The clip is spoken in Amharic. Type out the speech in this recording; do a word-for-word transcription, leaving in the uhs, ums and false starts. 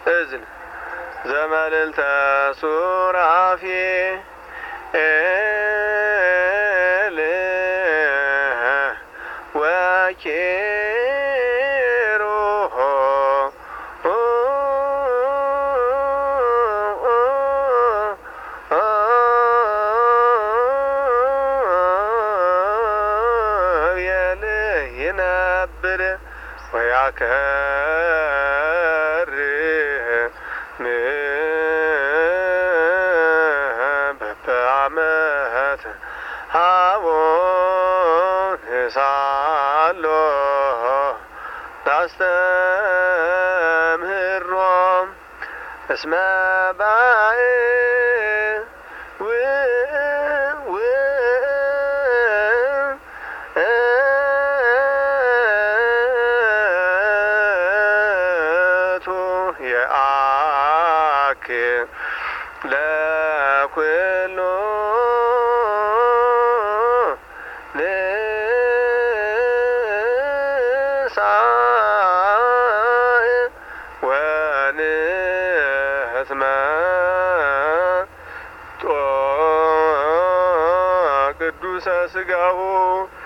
እዝን ዘመልዕልተ ሱራፌል ወኪሩሆ ይነብር ወያከርህ በበዓመት ሀቦን ሳሎ ታስተምህሮም እስመ ባእ የአክል ለኩሉ ንሳእ ወንህትመ ጦ ቅዱሰ ሥጋሁ